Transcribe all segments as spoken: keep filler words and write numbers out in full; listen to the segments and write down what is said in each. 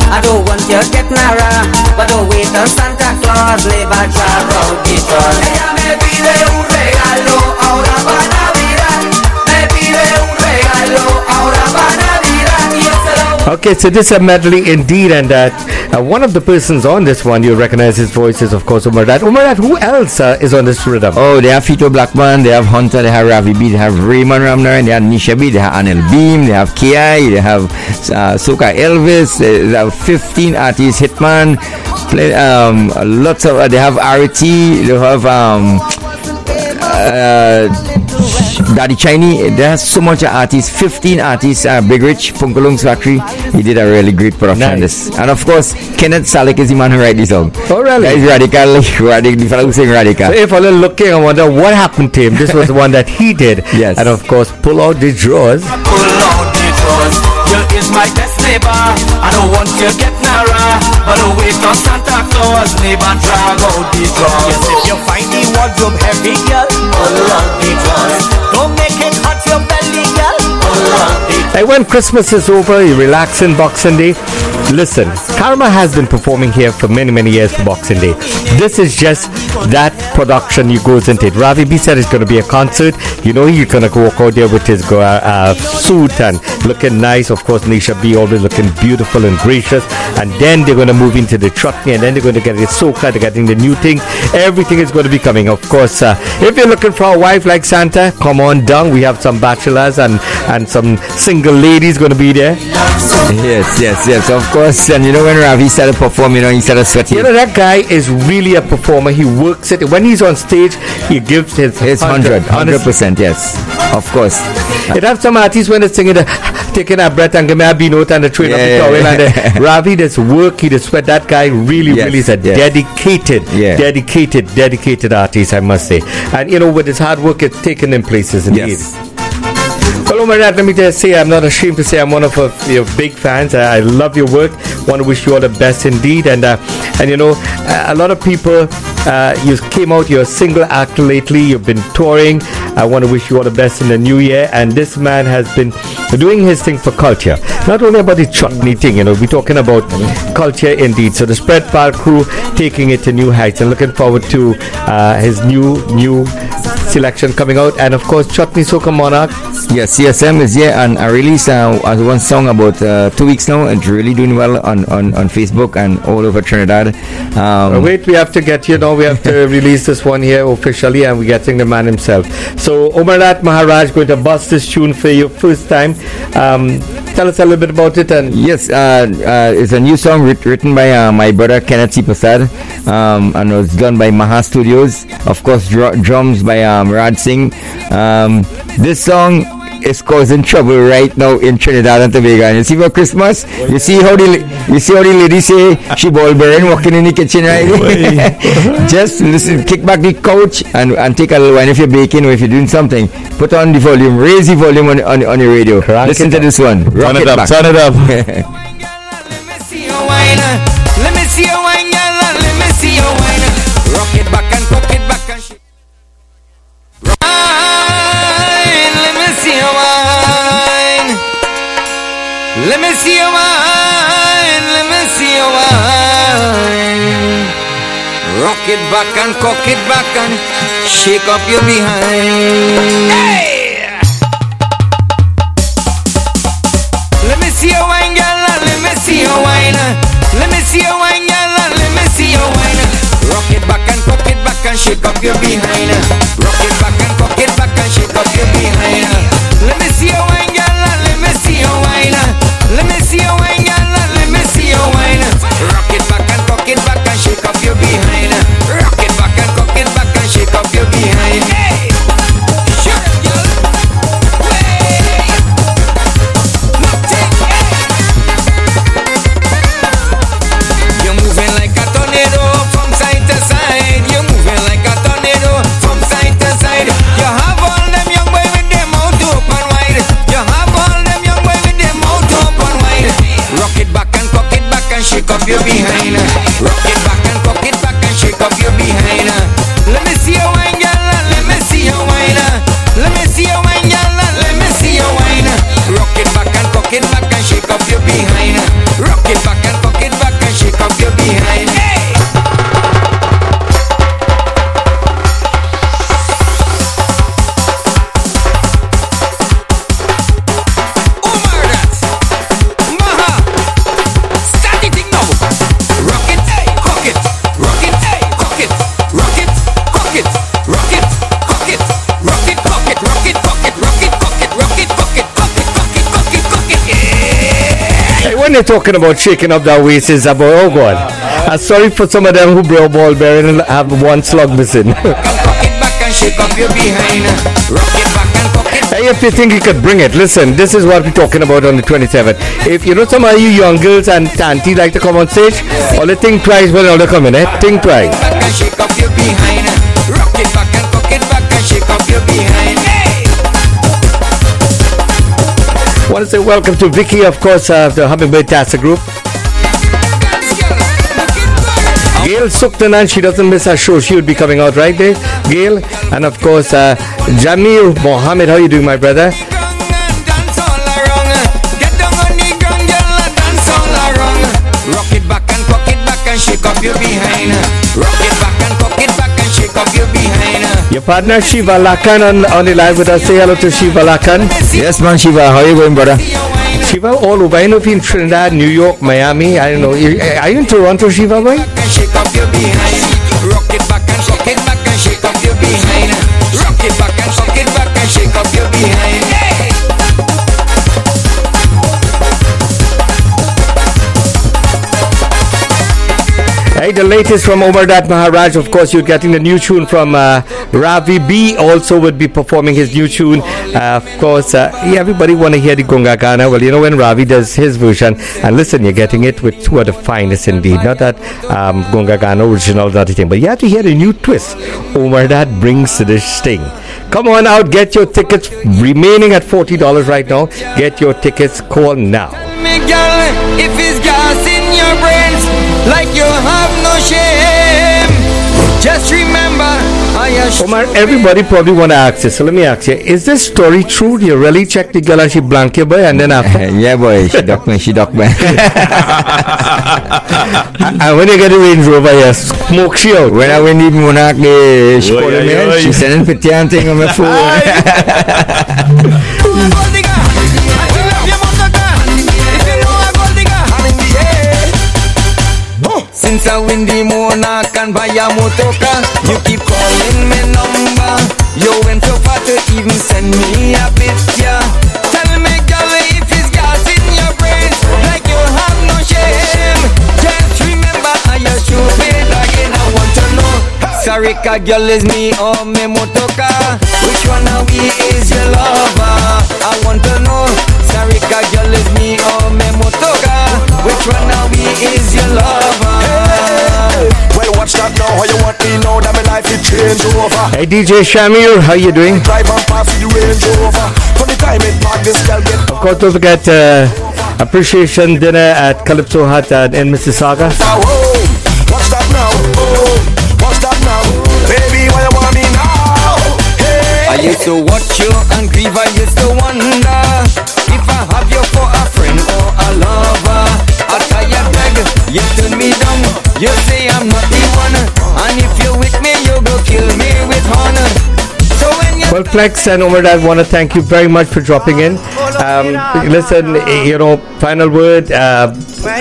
I don't want you get nara, but don't wait on Santa Claus, never drag out the trust. Ella me pide un regalo ahora para Navidad, me pide un regalo ahora para Navidad, y yo se lo... Okay, so this is a medley indeed, and uh, uh, one of the persons on this one, you recognize his voice is of course Umarat. Umarat, who else uh, is on this rhythm? Oh, they have Fito Blackman, they have Hunter, they have Ravi B, they have Raymond Ramnaran, they have Nisha B, they have Anil Beam, they have K I, they have uh, Soka Elvis, they have fifteen artists, Hitman, play, um, lots of, uh, they have R T, they have um, uh, Daddy Chinese. There's so much artists, fifteen artists. uh, Big Rich, Punkalung's Factory, he did a really great production on Nice. this. And of course, Kenneth Salik is the man who wrote this song. Oh, really? That is radical, radical, the fellow who sing radical. So if I'm looking, I wonder what happened to him. This was the one that he did. Yes. And of course, pull out the drawers. Pull out the drawers, you is my best neighbor. I don't want you get nara, but don't wait on Santa Claus, neighbor drag out the drawers. Yes, if you find the wardrobe heavy, girl, pull out the drawers. Don't make it hot your belly, girl, pull out the drawers. Like when Christmas is over, you relax in Boxing Day. Listen, Karma has been performing here for many, many years for Boxing Day. This is just that production he goes into it. Ravi B said it's going to be a concert. You know he's going to walk out there with his uh, uh, suit and looking nice. Of course, Nisha B always looking beautiful and gracious. And then they're going to move into the chutney, and then they're going to get the soca, they're getting the new thing. Everything is going to be coming. Of course, uh, if you're looking for a wife like Santa, come on down. We have some bachelors and, and some single ladies going to be there. Yes, yes, yes, of course. And you know when Ravi started performing, you know, he started sweating. You know, that guy is really a performer. He works it. When he's on stage, he gives his It's one hundred, one hundred percent, yes. Of course. It have some artists when they're singing, the, taking a breath and give me a B note and the train Yeah, of the yeah, towel. yeah. And the, Ravi does work, he does sweat. That guy really, Yes, really is a yes. dedicated, Yeah. dedicated, dedicated artist, I must say. And you know, with his hard work, it's taken him places indeed. Yes. Well, Umarat, let me just say, I'm not ashamed to say I'm one of uh, your big fans. I, I love your work. Want to wish you all the best indeed. And uh, and you know, a lot of people, uh, you came out, you're a single act lately. You've been touring. I want to wish you all the best in the new year. And this man has been doing his thing for culture. Not only about the chutney thing, you know, we're talking about culture indeed. So the Spread Pal crew taking it to new heights, and looking forward to uh, his new new selection coming out. And of course, Chutney Soca Monarch. Yes, C S M is here, and I released uh, one song about uh, two weeks now. It's really doing well on, on, on Facebook and all over Trinidad. Um, Uh, wait, we have to get, you know, we have to release this one here officially, and we're getting the man himself. So, Umarat Maharaj going to bust this tune for you first time. Um, tell us a little bit about it. And yes, uh, uh, it's a new song writ- written by uh, my brother Kenneth C. Prasad, um, and it was done by Maha Studios. Of course, dr- drums by um, Raj Singh. Um, this song is causing trouble right now in Trinidad and Tobago. And you see for Christmas, you see how the la- you see how the lady say she ball bearing walking in the kitchen, right? Just listen, kick back the couch and, and take a little wine if you're baking or if you're doing something. Put on the volume, raise the volume on on, on your radio. Crank Listen it to up. this one. Rock Turn it up, back. turn it up. Let me see your wine, let me see your wine, girl, let me see your wine. Rock it back and cock it back and shake. Wine, let me see your wine. Let me see your wine, let me see your wine. Rock it back and cock it back and shake up your behind. Hey! Let me see your wine, girl, let me see your wine. Let me see your wine, girl, let me see your wine. Rock it back and cock it back and shake up your behind. Rock it back and cock it back and shake up your behind. Let me see your wine, girl, let me see your wine. Let me see your wine, girl, let me see your wine. Rock it back and cock it back and shake up your behind. Rock it back and cock it back and shake up your behind. Hey, sure, girl. Way. Nothing. You're moving like a tornado from side to side. You're moving like a tornado from side to side. You have all them young boy with them mouth open wide. You have all them young boy with them mouth open wide. Rock it back and cock it back and shake up your behind. Rock it back and cock it back and shake up your behind. Let me see your wine, girl. Let me see your wine. Let me see your wine, girl. Let me see your wine. Rock it back and cock it back and shake up your behind. Rock it back and cock it When you're talking about shaking up that waist, is about, oh God. I'm sorry for some of them who blow ball bearing and have one slug missing. Hey, if you think you could bring it, listen, this is what we're talking about on the twenty-seventh. If you know some of you young girls and tanty like to come on stage, only think twice when they come in, eh? Think twice. Rock it back and cock it back and shake up your behind. I want to say welcome to Vicky, of course, of uh, the Hummingbird Tassa Group. Gail Suktanan, she doesn't miss her show. She would be coming out right there, Gail. And of course, uh, Jamil Mohammed, how you doing, my brother? Rock it back and cock it back and shake up your behind. Rock it back and cock it back and shake up your behind. Your partner Shiva Lakan on, on the live with us. Say hello to Shiva Lakan. Yes, man, Shiva. How you going, brother? Shiva, all over. I know if you're in Trinidad, New York, Miami. I don't know. Are you in Toronto, Shiva, boy? Shake up your behind. Rock it back and cock it back and shake up your behind. Rock it back and cock it back and shake up your behind. Hey, the latest from Omar Dat Maharaj. Of course, you're getting the new tune from uh, Ravi B. Also would be performing his new tune. Uh, of course, uh, yeah, everybody want to hear the Gunga Gana. Well, you know when Ravi does his version, and listen, you're getting it with two of the finest indeed. Not that um, Gunga Gana original, not a thing, but you have to hear a new twist Omar Dat brings to this thing. Come on out, get your tickets. Remaining at forty dollars right now. Get your tickets. Call now. If it's gas in your brains, like you have no shame, just remember I assure Omar, everybody probably want to ask this, so let me ask you, is this story true? Do you really check the girl and she blank you, boy, and then after? Yeah, boy, she duck me, she duck me. And when you get a Range Rover, you smoke she out. When I win the Monarch, eh, she called me, oh, she sending picture and thing on my phone. Since I win the Monarch and buy a motorcar, you keep calling me number. You went so far to even send me a picture. Tell me, girl, if it's gas in your brains, like you have no shame. Just remember, I assure it again. I want to know, sorry, car girl, is me or me motorcar? Which one of we is your lover? I want to know, sorry, car girl, is me or me motorcar? Which one of we is your lover? Well, watch that now. How you want me now that my life will change over? Hey, D J Shamir, how you doing? Drive on past with the Range Rover. From the time it park, this girl get. Of course, don't forget uh, appreciation dinner at Calypso Hut uh, in Mississauga. Whoa, watch that now. Oh, watch that now. Baby, why you want me now? Hey. I used to watch you and grieve. I used to wonder if I have you for a friend or a lover. I tell you beg, you turn me down. You say I'm not the one, and if you're with me, you go kill me with honor. So when you Well, Flex and Omar, I want to thank you very much for dropping in. Um, listen, you know, final word uh,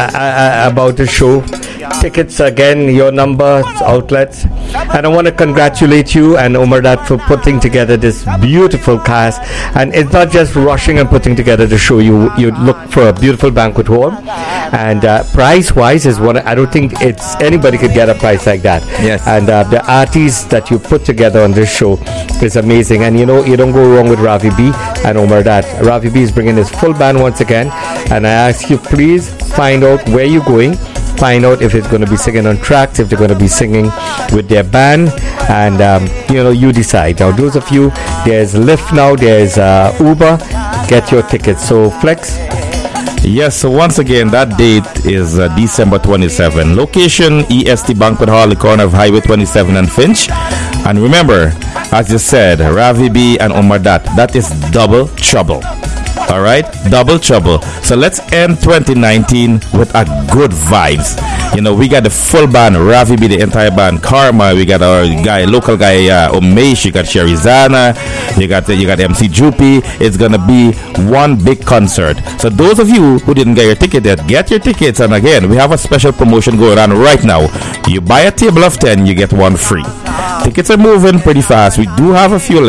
uh, about the show. Tickets again, your number, outlets. And I want to congratulate you and Omar Dat for putting together this beautiful cast. And it's not just rushing and putting together the show. You you look for a beautiful banquet hall. And uh, price-wise is what I don't think it's anybody could get a price like that. Yes. And uh, the artists that you put together on this show is amazing. And you know, you don't go wrong with Ravi B and Omar Dat. Ravi B is bringing his full band once again. And I ask you, please find out where you're going. Find out if it's going to be singing on tracks, if they're going to be singing with their band, and um, you know, you decide. Now, those of you, there's Lyft now, there's uh, Uber. Get your tickets. So, Flex. Yes, so once again, that date is uh, December twenty-seventh. Location, E S T Banquet Hall, the corner of Highway twenty-seven and Finch. And remember, as you said, Ravi B and Omar Dat, that is double trouble. All right, double trouble. So let's end twenty nineteen with a good vibes. You know, we got the full band, Ravi B, the entire band, Karma. We got our guy, local guy, uh, Umesh. You got Sherizana. You got you got M C Jupi. It's gonna be one big concert. So those of you who didn't get your ticket yet, get your tickets. And again, we have a special promotion going on right now. You buy a table of ten, you get one free. Tickets are moving pretty fast. We do have a few left.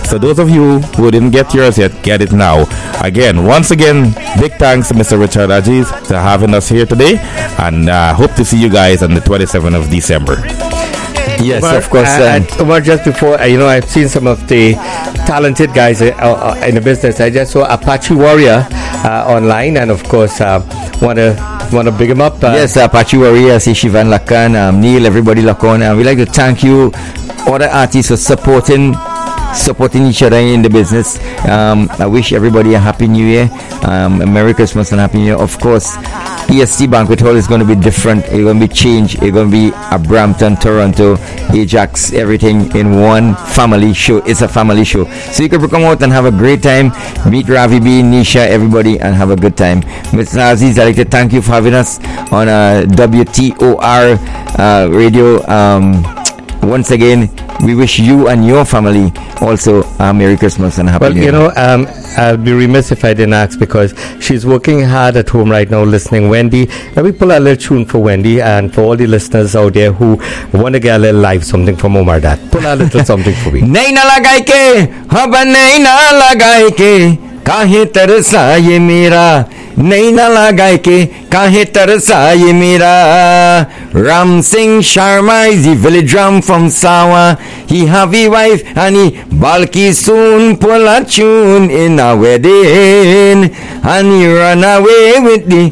So those of you who didn't get yours yet, get it now. Again, once again, big thanks to Mister Richard Aziz for having us here today, and uh, hope to see you guys on the twenty-seventh of December. Yes, Umar, of course. uh, Um, and Umar, just before, uh, you know, I've seen some of the talented guys uh, uh, in the business. I just saw Apache Warrior uh, online, and of course, uh, want to want to big him up. Uh, yes, Apache Warrior, see Shivan Lakan, um, Neil, everybody lock on. And we'd like to thank you, all the artists, for supporting supporting each other in the business. Um, I wish everybody a happy new year, um, a Merry Christmas and happy new year. Of course, E S T Banquet Hall is going to be different. It's going to be changed. It's going to be a Brampton, Toronto, Ajax, everything in one family show. It's a family show. So you can come out and have a great time. Meet Ravi B, Nisha, everybody, and have a good time. Mister Aziz, I'd like to thank you for having us on uh, W T O R uh, radio. Um, once again, we wish you and your family also a Merry Christmas and a Happy Well, New Year. you know, um, I'll be remiss if I didn't ask, because she's working hard at home right now listening. Wendy, let me pull a little tune for Wendy and for all the listeners out there who want to get a little live something from Omar That. Pull a little something for me. नहीं ना लगाए के hub नहीं ना लगाए के काहे तरसा ये मेरा नहीं ना लगाए के काहे तरसा ये मेरा Ram Singh Sharma is the village drum from Sawa. He have a wife and he balki soon pull a tune in a wedding and he run away with the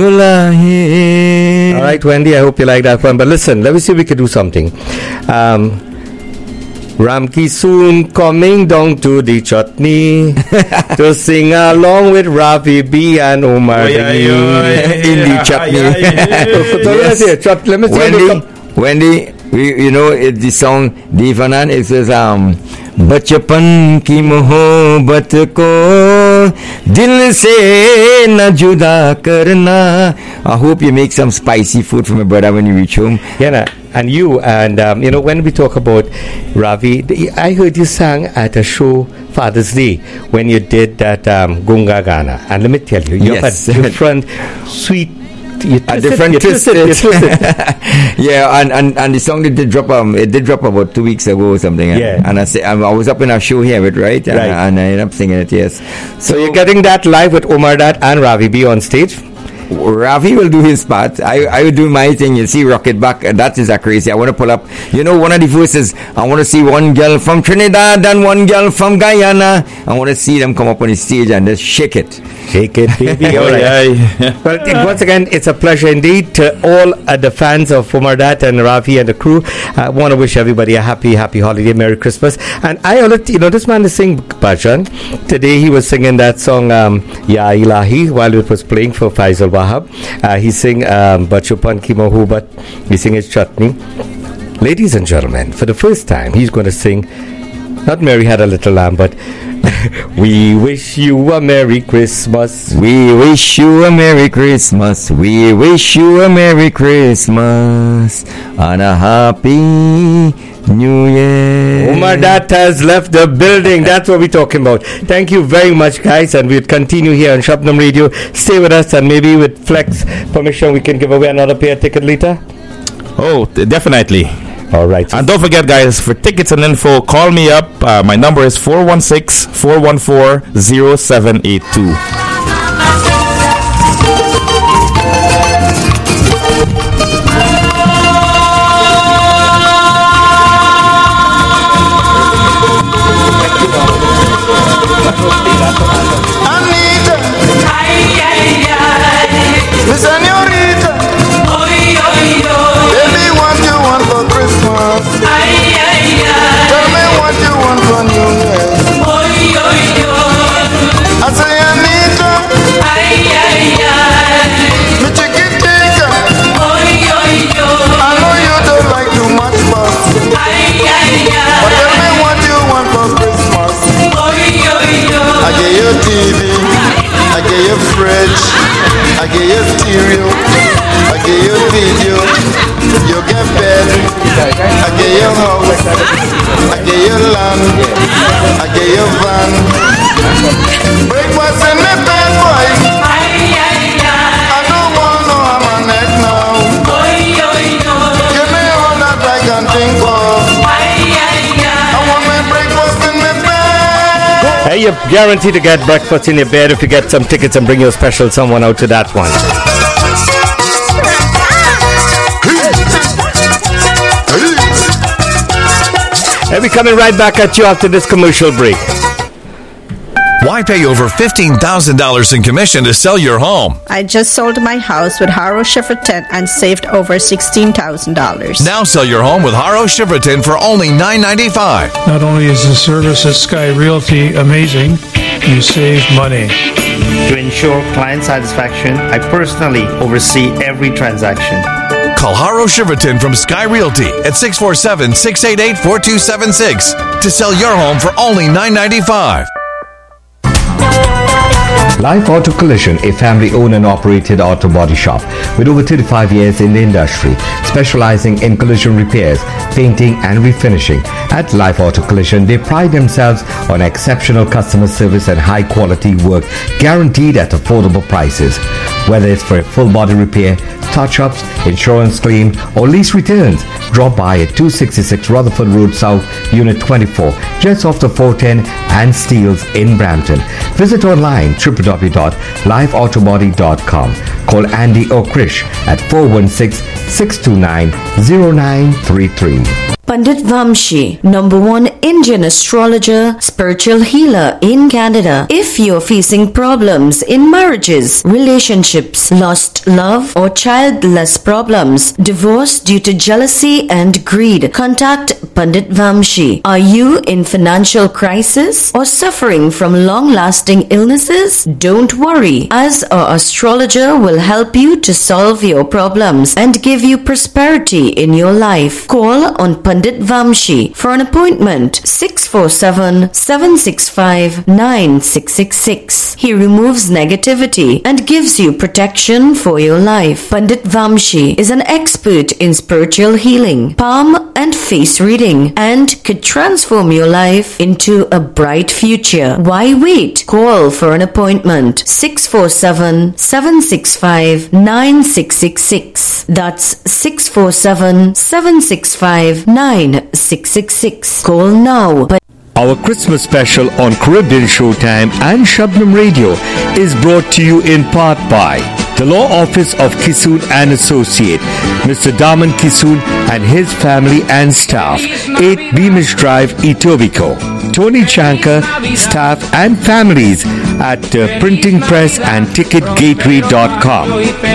Dulahin. All right, Wendy, I hope you like that one. But listen, let me see if we can do something. Um, Ramki soon coming down to the chutney to sing along with Ravi B and Omar Oy, oy, oy. In the chutney. So let me see, chut- let me see if they Wendy, come- Wendy, we, you know it, the song Divanan. It says um, बचपन की मोहब्बत को दिल से न जुदा करना. I hope you make some spicy food for my brother when you reach home. Yeah, nah, and you, and um, you know, when we talk about Ravi, the, I heard you sang at a show Father's Day when you did that um, Gunga Gana, and let me tell you, you Yes. have a different, sweet, you A twisted, different you twist. twisted, you twisted. Yeah, and, and, and the song that did drop um it did drop about two weeks ago or something. and- Yeah. And I say I was up in our show here, with right? And, Right. and I ended up singing it. Yes. So you're getting that live with Omar Dat and Ravi B on stage. Ravi will do his part. I I will do my thing. You see, rock it back. That is a crazy. I want to pull up. You know, one of the verses. I want to see one girl from Trinidad and one girl from Guyana. I want to see them come up on the stage and just shake it. Shake it, baby. All right. Aye. Well, it- once again, it's a pleasure indeed to all uh, the fans of Omar Dat and Ravi and the crew. I want to wish everybody a happy, happy holiday, Merry Christmas. And I, already- you know, this man is singing bhajan. Today he was singing that song, um, Ya Ilahi, while it was playing for Faisal Wahab. Uh, he sang um, Bachupan Ki Mohubat. He sing his chutney. Ladies and gentlemen, for the first time, he's going to sing, not Mary Had a Little Lamb, but We Wish You a Merry Christmas. We wish you a Merry Christmas. We wish you a Merry Christmas and a Happy New Year. Omar Dat has left the building. That's what we're talking about. Thank you very much, guys. And we'll continue here on Shabnam Radio. Stay with us, and maybe with Flex permission, we can give away another pair of ticket later. Oh, t- definitely. All right. And don't forget, guys, for tickets and info, call me up. Uh, my number is four one six, four one four, zero seven eight two. Anita, Miss Senorita, baby, what you want for Christmas? Tell me what you want for New Year. I say Anita, me chiquitica, I know you don't like too much fuss, but tell me what you want for Christmas. I get your T V, I get your fridge, I get your stereo, I get your video, you get bed, I get your house, I get your land, I get your van. Breakfast in the bed, boy. I don't want no I'm a neck now. Give me all that I can think of. I want my breakfast in the bed. you're guaranteed to get breakfast in your bed if you get some tickets and bring your special someone out to that one. And we're coming right back at you after this commercial break. Why pay over fifteen thousand dollars in commission to sell your home? I just sold my house with Haro Shifferton and saved over sixteen thousand dollars. Now sell your home with Haro Shifferton for only nine ninety-five. Not only is the service at Sky Realty amazing, you save money. To ensure client satisfaction, I personally oversee every transaction. Call Haro Shifferton from Sky Realty at six four seven, six eight eight, four two seven six to sell your home for only nine ninety-five. Life Auto Collision, a family-owned and operated auto body shop with over thirty-five years in the industry, specializing in collision repairs, painting and refinishing. At Life Auto Collision, they pride themselves on exceptional customer service and high-quality work guaranteed at affordable prices. Whether it's for a full body repair, touch-ups, insurance claim, or lease returns, drop by at two sixty-six Rutherford Road South, Unit twenty-four, just off the four ten and Steeles in Brampton. Visit online w w w dot live autobody dot com. Call Andy or Krish at four one six, six two nine, zero nine three three. Pandit Vamshi, number one Indian astrologer, spiritual healer in Canada. If you're facing problems in marriages, relationships, lost love, or childless problems, divorce due to jealousy and greed, contact Pandit Vamshi. Are you in financial crisis or suffering from long-lasting illnesses? Don't worry, as our astrologer will help you to solve your problems and give you prosperity in your life. Call on Pandit Pandit Vamshi for an appointment six four seven, seven six five, nine six six six. He removes negativity and gives you protection for your life. Pandit Vamshi is an expert in spiritual healing, palm and face reading, and could transform your life into a bright future. Why wait? Call for an appointment six four seven, seven six five, nine six six six. That's six four seven, seven six five, nine six six six. Call now. Our Christmas special on Caribbean Showtime and Shabnam Radio is brought to you in part by the Law Office of Kisoon and Associate, Mister Daman Kisoon and his family and staff, eight Beamish Drive, Etobicoke. Tony Chanka, staff and families at uh, Printing Press and Ticket Gateway dot com.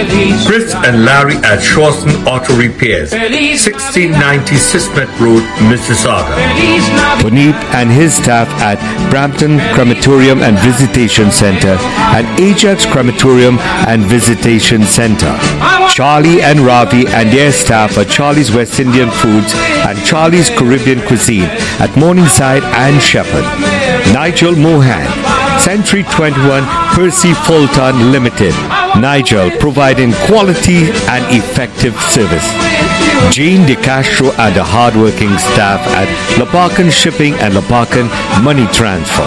Chris and Larry at Shawson Auto Repairs, sixteen ninety Sismet Road, Mississauga. Puneet and his staff at Brampton Crematorium and Visitation Center and Ajax Crematorium and Visitation Center. Charlie and Ravi and their staff at Charlie's West Indian Foods and Charlie's Caribbean Cuisine at Morningside and Shepherd. Nigel Mohan, Century twenty-one Percy Fulton Limited. Nigel providing quality and effective service. Jane De Castro and the hardworking staff at Lapakan Shipping and Lapakan Money Transfer.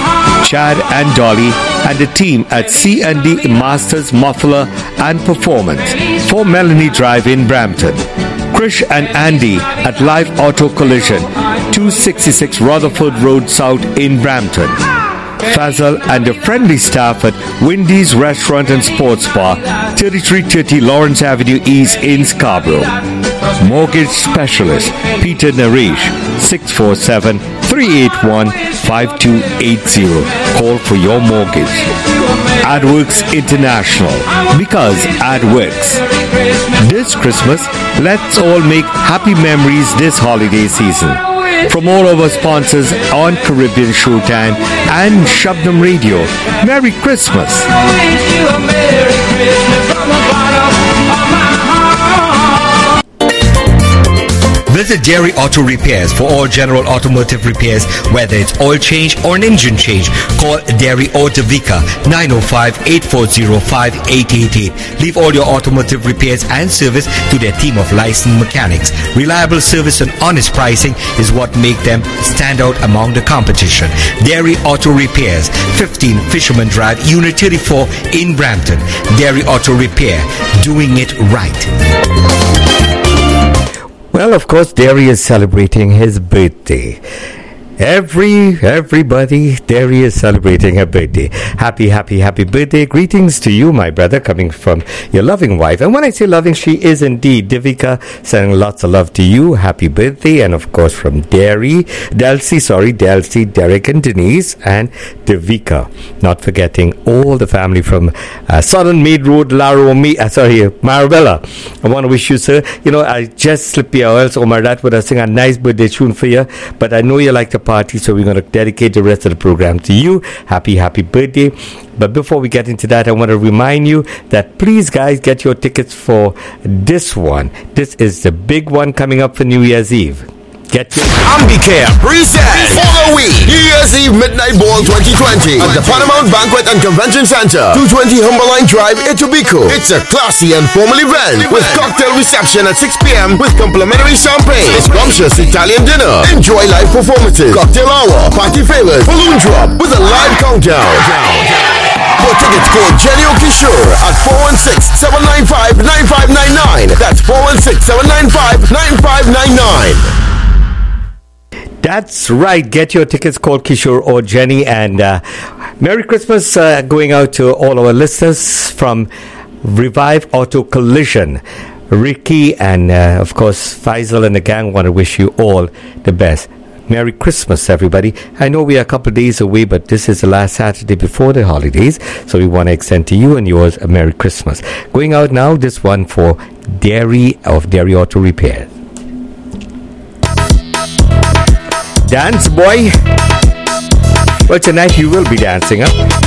Chad and Dolly and the team at C and D Masters Muffler and Performance for Melanie Drive in Brampton. Krish and Andy at Live Auto Collision, two sixty-six Rutherford Road South in Brampton. Fazal and the friendly staff at Wendy's Restaurant and Sports Bar, thirty-three thirty Lawrence Avenue East in Scarborough. Mortgage Specialist Peter Naresh, six four seven, three eight one, five two eight zero. Call for your mortgage. AdWorks International, because Ad works. This Christmas, let's all make happy memories this holiday season. From all of our sponsors on Caribbean Showtime and Shabnam Radio, Merry Christmas! Visit Dairy Auto Repairs for all general automotive repairs, whether it's oil change or an engine change. Call Dairy Auto Vika nine oh five, eight four zero, five eight eight eight. Leave all your automotive repairs and service to their team of licensed mechanics. Reliable service and honest pricing is what make them stand out among the competition. Dairy Auto Repairs, fifteen Fisherman Drive, Unit thirty-four in Brampton. Dairy Auto Repair, doing it right. Well, of course, Derry is celebrating his birthday. Every, everybody, there he is celebrating her birthday. Happy, happy, happy birthday. Greetings to you, my brother, coming from your loving wife. And when I say loving, she is indeed. Divika, sending lots of love to you. Happy birthday. And of course, from Derry, Delcy, sorry, Delcy, Derek and Denise, and Divika. Not forgetting all the family from uh, Southern Maid Road, Laromi, uh, sorry, Marabella. I want to wish you, sir, you know, I just slipped you, or else Omar That would have sing a nice birthday tune for you. But I know you like to party, so we're going to dedicate the rest of the program to you. Happy, happy birthday. But before we get into that, I want to remind you that please, guys, get your tickets for this one. This is the big one coming up for New Year's Eve. Get your Ambicare presents Follow We New Year's Eve Midnight Ball twenty twenty at the Paramount Banquet and Convention Center, two twenty Humberline Drive, Etobicoke. It's a classy and formal event with cocktail reception at six p.m. with complimentary champagne, scrumptious Italian dinner, enjoy live performances, cocktail hour, party favors, balloon drop with a live countdown. For tickets, call Jenny O'Kishore at four one six, seven nine five, nine five nine nine. That's four one six, seven nine five, nine five nine nine. That's right. Get your tickets, called Kishore or Jenny. And uh, Merry Christmas uh, going out to all our listeners from Revive Auto Collision. Ricky and, uh, of course, Faisal and the gang want to wish you all the best. Merry Christmas, everybody. I know we are a couple of days away, but this is the last Saturday before the holidays. So we want to extend to you and yours a Merry Christmas. Going out now, this one for Derry of Derry Auto Repair. Dance, boy. Well, tonight you will be dancing, huh?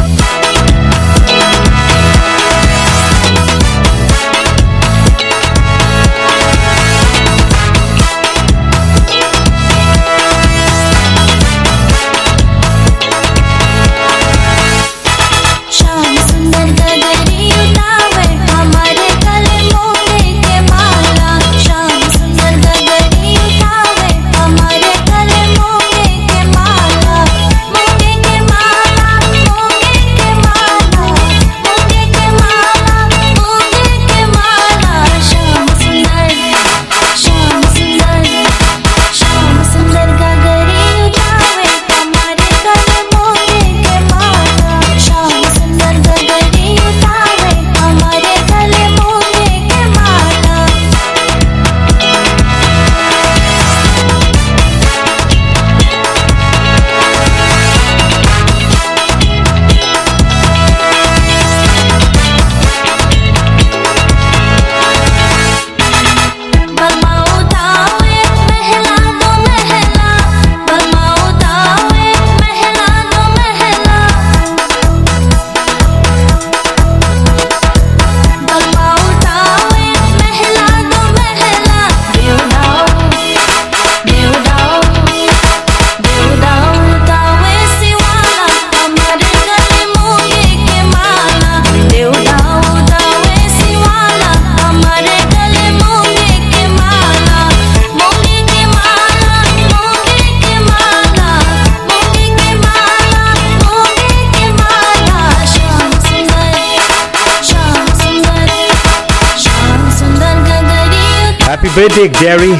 Birthday, Derry.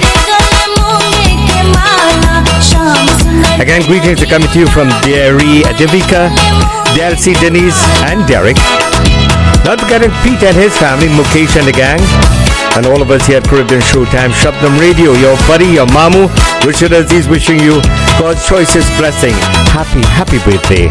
Again, greetings are coming to you from Derry, Divika, Delcy, Denise, and Derek. Not forgetting Pete and his family, Mukesh and the gang, and all of us here at Caribbean Showtime, Shabdam Radio, your buddy, your mamu, Richard Aziz, wishing you God's choicest blessing. Happy, happy birthday.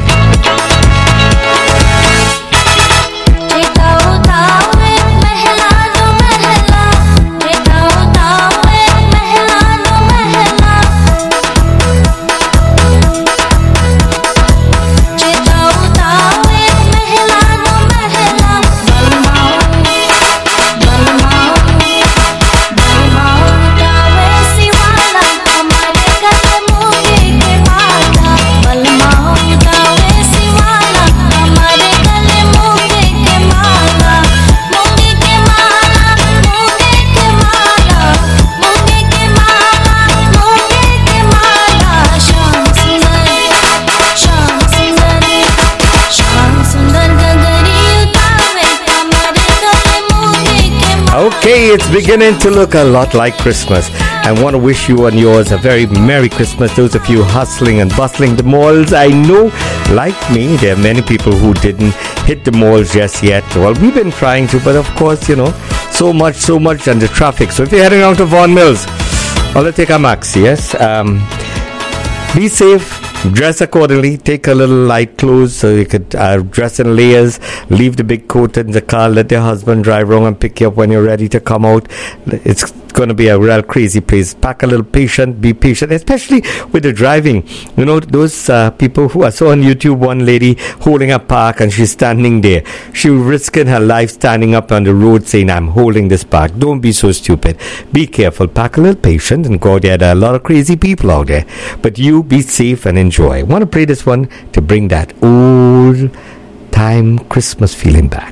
Okay, it's beginning to look a lot like Christmas. and want to wish you and yours a very Merry Christmas. Those of you hustling and bustling the malls, I know, like me, there are many people who didn't hit the malls just yet. Well, we've been trying to, but of course, you know, so much, so much under traffic. So if you're heading around to Vaughan Mills, Olateka Max, yes, um, be safe. Dress accordingly. Take a little light clothes so you could uh, dress in layers. Leave the big coat in the car. Let your husband drive around and pick you up when you're ready to come out. It's going to be a real crazy place. Pack a little patient. Be patient, especially with the driving. You know, those uh, people who I saw on YouTube, one lady holding a park and she's standing there. She risking her life standing up on the road saying, I'm holding this park. Don't be so stupid. Be careful. Pack a little patient and go out there. There are a lot of crazy people out there. But you be safe and enjoy. I want to play this one to bring that old time Christmas feeling back.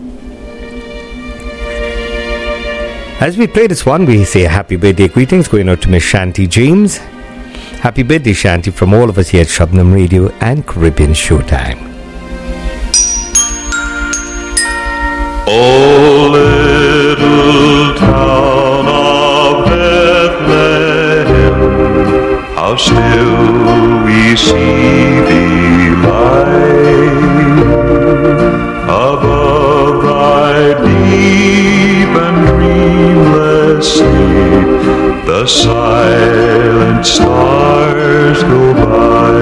As we play this one, we say happy birthday greetings going out to Miss Shanti James. Happy birthday, Shanti, from all of us here at Shabnam Radio and Caribbean Showtime. Oh, little town of Bethlehem, how still we see thee lie above thy deep and dreamless sleep. The silent stars go by.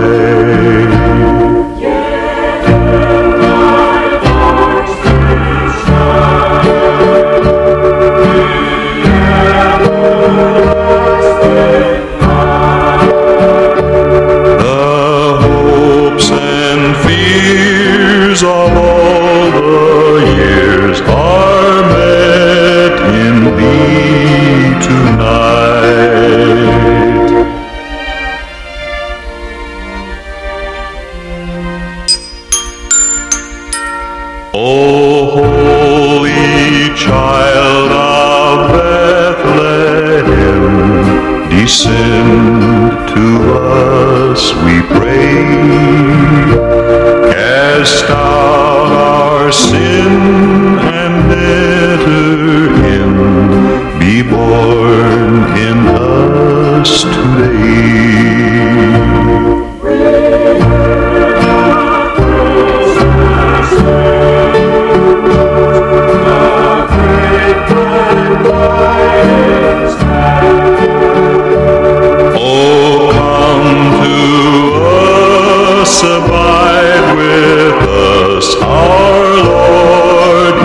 Of all the years are met in thee tonight. O holy child of Bethlehem, descend to us, we pray. Cast out our sin and enter in. Be born in us today. Oh, come to us, abide with us, our Lord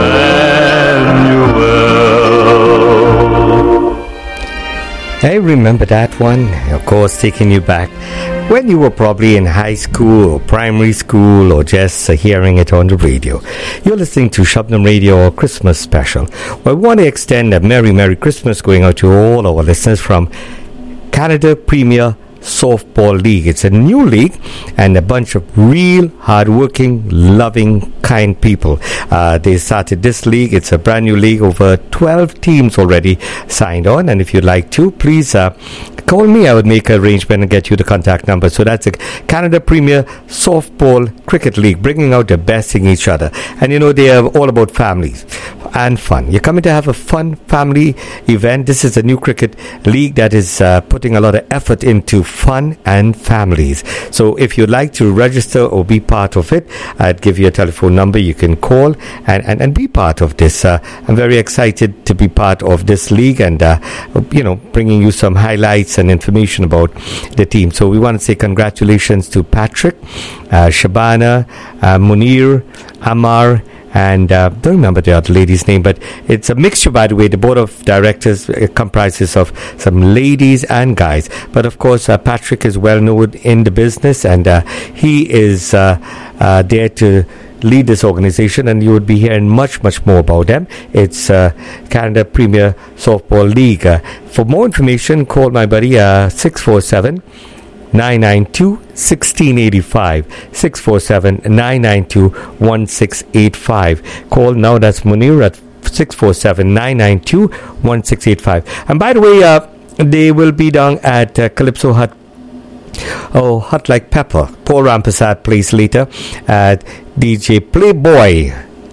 Emmanuel. I remember that one, of course, taking you back when you were probably in high school or primary school or just uh, hearing it on the radio. You're listening to Shabnam Radio Christmas Special. Well, I want to extend a Merry, Merry Christmas going out to all our listeners from Canada Premier Softball League. It's a new league and a bunch of real hardworking, loving, kind people. Uh, they started this league. It's a brand new league. Over twelve teams already signed on, and if you'd like to, please uh, call me. I would make an arrangement and get you the contact number. So that's a Canada Premier Softball Cricket League, bringing out the best in each other. And you know, they are all about families and fun. You're coming to have a fun family event. This is a new cricket league that is uh, putting a lot of effort into fun and families. So if you'd like to register or be part of it, I'd give you a telephone number. You can call and, and, and be part of this. Uh, I'm very excited to be part of this league and, uh, you know, bringing you some highlights and information about the team. So we want to say congratulations to Patrick, uh, Shabana, uh, Munir, Amar, and uh, don't remember the other lady's name, but it's a mixture, by the way. The board of directors uh, comprises of some ladies and guys, but of course uh, Patrick is well known in the business, and uh, he is uh, uh, there to lead this organization, and you would be hearing much much more about them. It's uh, Canada Premier Softball League. Uh, for more information, call my buddy uh, six four seven nine nine two one six eight five, six four seven nine nine two one six eight five. Call now. That's Munir at six four seven nine nine two one six eight five. And by the way, uh, they will be down at uh, Calypso Hut. Oh, Hot Like Pepper, Paul Rampasad Place later at D J Playboy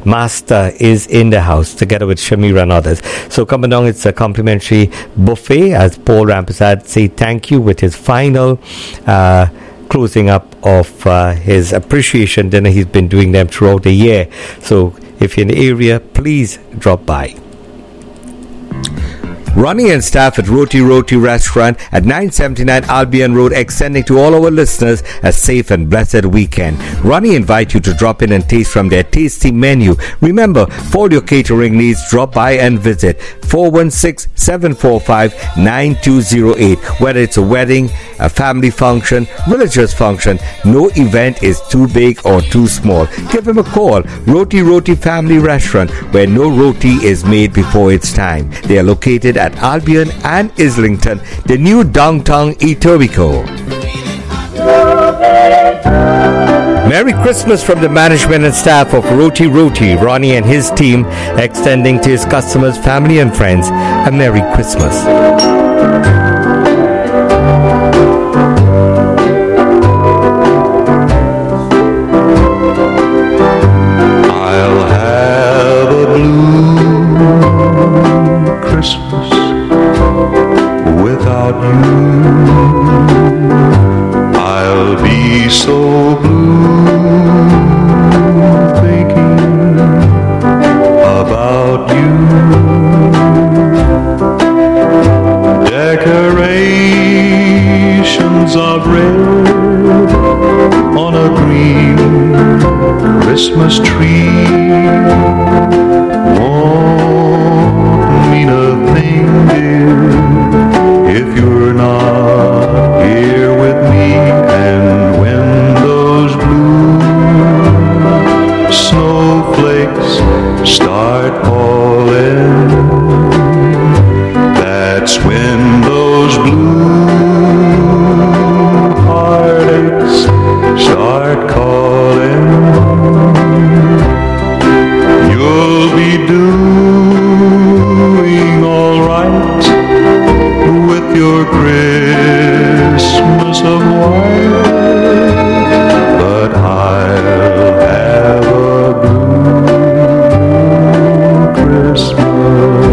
Master is in the house together with Shamira and others. So come along, it's a complimentary buffet as Paul Rampersad say thank you with his final uh, closing up of uh, his appreciation dinner. He's been doing them throughout the year. So if you're in the area, please drop by. Ronnie and staff at Roti Roti Restaurant at nine seventy-nine Albion Road, extending to all our listeners a safe and blessed weekend. Ronnie invite you to drop in and taste from their tasty menu. Remember, for all your catering needs, drop by and visit four one six, seven four five, nine two zero eight. Whether it's a wedding, a family function, religious function, no event is too big or too small. Give them a call. Roti Roti Family Restaurant, where no roti is made before its time. They are located at Albion and Islington, the new downtown Etobicoke. Merry Christmas from the management and staff of Roti Roti. Ronnie and his team extending to his customers, family and friends a Merry Christmas. I'll have a blue Christmas without you. I'll be so blue thinking about you. Decorations of red on a green Christmas tree won't mean a thing, dear, if you're not here with me. And when those blue snowflakes start falling, that's when those blue heartaches start calling. You'll be doing all right with your Christmas of white, but I'll have a blue Christmas.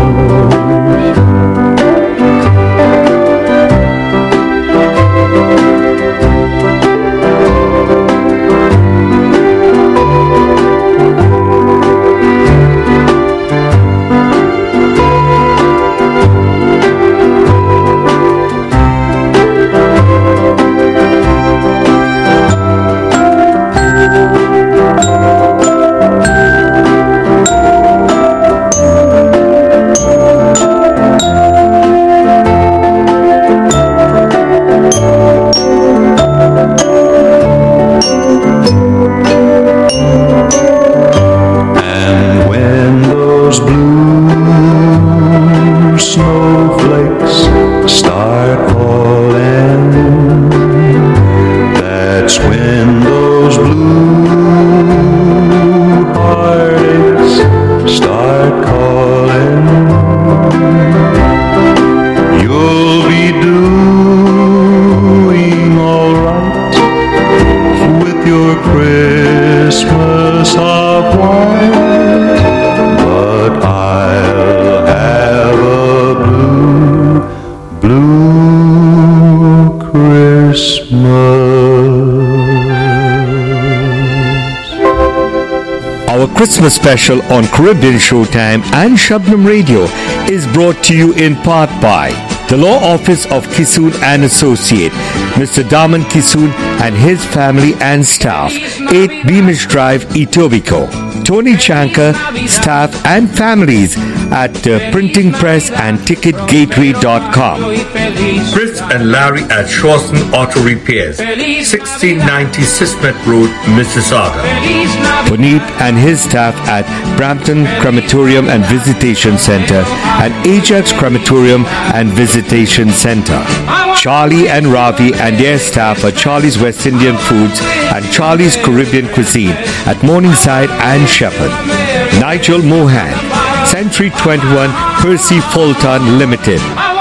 Christmas special on Caribbean Showtime and Shabnam Radio is brought to you in part by the Law Office of Kisoon and Associate, Mister Daman Kisoon and his family and staff, eight Beamish Drive, Etobicoke. Tony Chanka, staff and families at uh, Printing Press and Ticket Gateway dot com. Chris and Larry at Shawson Auto Repairs, sixteen ninety Sismet Road, Mississauga. Puneet and his staff at Brampton Crematorium and Visitation Center and Ajax Crematorium and Visitation Center. Charlie and Ravi and their staff at Charlie's West Indian Foods and Charlie's Caribbean Cuisine at Morningside and Shepherd. Nigel Mohan, Century twenty-one Percy Fulton Limited,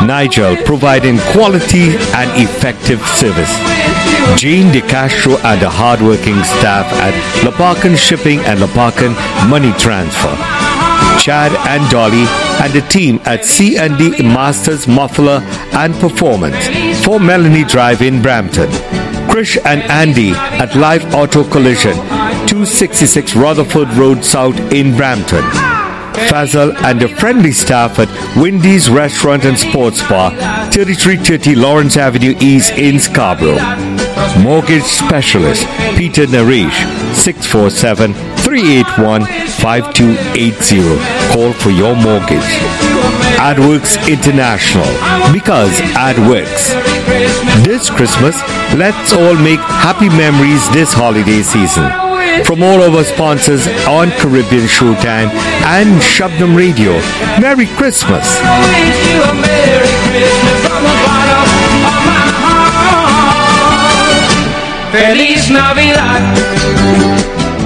Nigel, providing quality and effective service. Jean De Castro and the hardworking staff at Lapakan Shipping and Lapakan Money Transfer. Chad and Dolly and the team at C and D Masters Muffler and Performance for Melanie Drive in Brampton. Krish and Andy at Live Auto Collision, two sixty-six Rutherford Road South in Brampton. Fazal and the friendly staff at Wendy's Restaurant and Sports Bar, thirty-three thirty Lawrence Avenue East in Scarborough. Mortgage Specialist Peter Naresh, six four seven, three eight one, five two eight zero. Call for your mortgage. AdWorks International, because AdWorks. This Christmas, let's all make happy memories this holiday season. From all of our sponsors on Caribbean Showtime and Shabnam Radio, Merry Christmas. Feliz Navidad.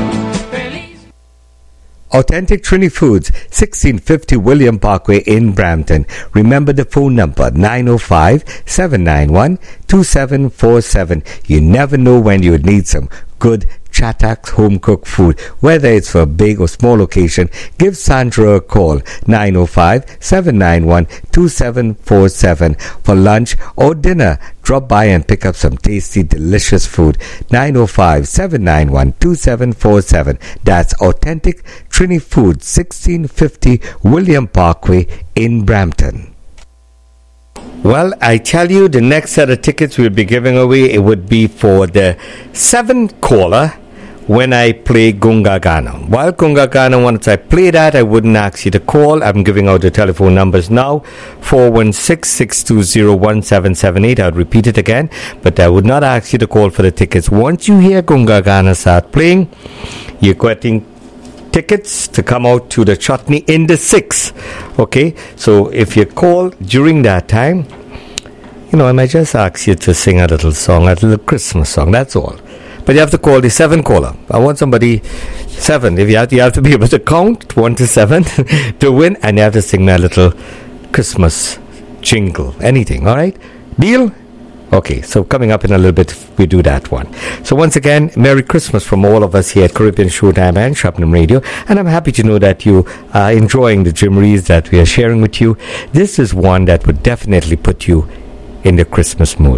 Authentic Trini Foods, sixteen fifty William Parkway in Brampton. Remember the phone number, nine oh five, seven nine one, two seven four seven. You never know when you would need some good Chatax home-cooked food. Whether it's for a big or small occasion, give Sandra a call, nine oh five, seven nine one, two seven four seven. For lunch or dinner, drop by and pick up some tasty, delicious food, nine oh five, seven nine one, two seven four seven. That's Authentic Trini Food, sixteen fifty William Parkway in Brampton. Well, I tell you, the next set of tickets we'll be giving away, it would be for the seventh caller when I play Gunga Gana. While Gunga Gana, once I play that, I wouldn't ask you to call. I'm giving out the telephone numbers now, four one six, six two zero, one seven seven eight. I'll repeat it again, but I would not ask you to call for the tickets. Once you hear Gunga Gana start playing, you're getting tickets to come out to the chutney in the six. Okay, so if you call during that time, you know, I might just ask you to sing a little song, a little Christmas song, that's all. But you have to call the seven caller. I want somebody seven. If you have to, you have to be able to count one to seven to win, and you have to sing that little Christmas jingle, anything. All right, deal. Okay, so coming up in a little bit, we do that one. So once again, Merry Christmas from all of us here at Caribbean Showtime and Shabnam Radio. And I'm happy to know that you are enjoying the Jimmeries that we are sharing with you. This is one that would definitely put you in the Christmas mood.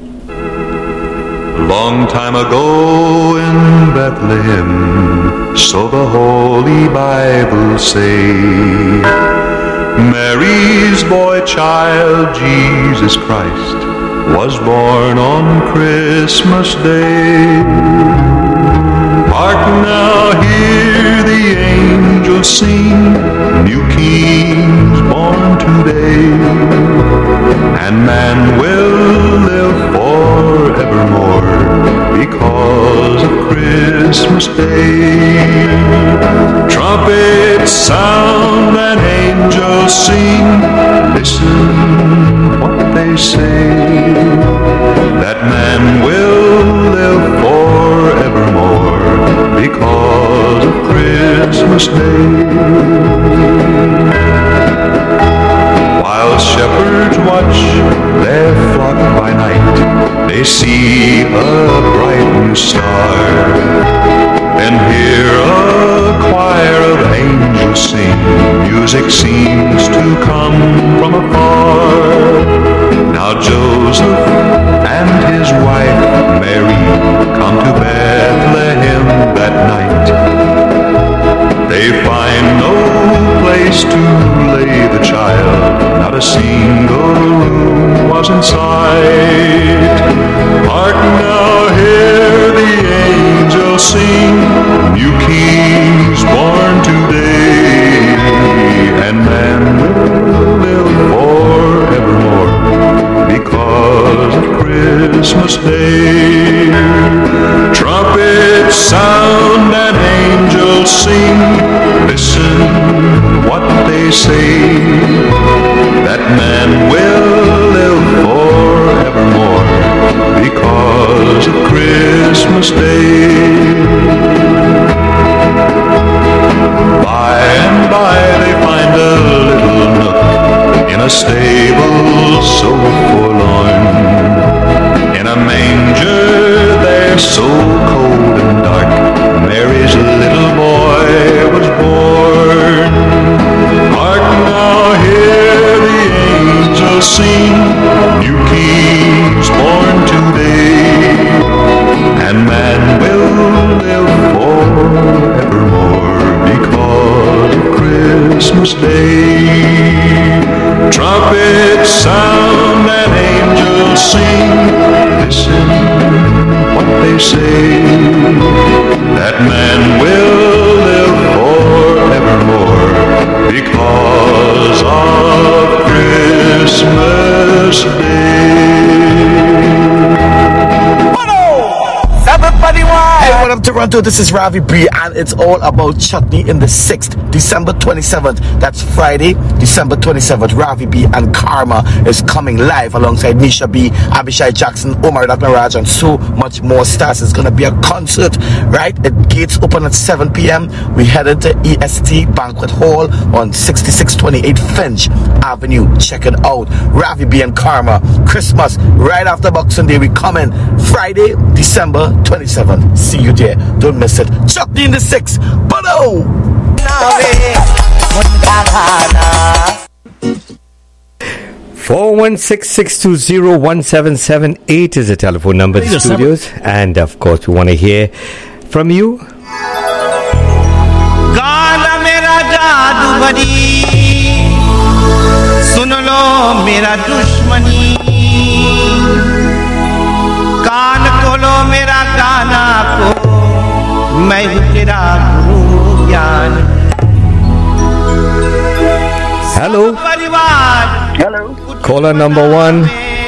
Long time ago in Bethlehem, so the Holy Bible say, Mary's boy child, Jesus Christ, was born on Christmas Day. Hark now, hear the angels sing, new King's born today, and man will live forevermore because of Christmas Day. Trumpets sound and angels sing, listen what they say, that man will live forevermore because of Christmas Day. While shepherds watch their flock by night, they see a bright new star, and hear a choir of angels sing. Music seems to come from afar. Now Joseph and his wife Mary come to Bethlehem that night. They find no place to lay the child, not a single room was in sight. Hark now, hear the angels sing, new King's born today, and man will live forevermore because of Christmas Day. Trumpets sound and angels sing, listen what they say, that man will live forever a stable so forlorn, in a manger there so cold and dark, Mary's little boy was born. Hark now, hear the angels sing, new King's born today, and man will live forevermore because of Christmas Day. Trumpets sound and angels sing, listen what they say, that man will live forevermore because of Christmas Day. Hey, what up, Toronto? This is Ravi B, and it's all about Chutney in the sixth, December twenty-seventh. That's Friday, December twenty-seventh. Ravi B and Karma is coming live alongside Nisha B, Abhishai Jackson, Omar Raj, and so much more stars. It's going to be a concert, right? The gates open at seven p.m. We headed to E S T Banquet Hall on sixty-six twenty-eight Finch Avenue. Check it out. Ravi B and Karma. Christmas, right after Boxing Day. We coming Friday, December twenty-seventh. See you there. Don't miss it. Chutney in the six. Bono! four one six, six two zero, one seven seven eight is the telephone number to the studios. And of course, we want to hear from you. गाना मेरा जादू बड़ी सुन लो मेरा दुश्मनी कान खोलो मेरा गाना को मैं हूँ तेरा गुरु ज्ञान Hello. Hello. Caller number one.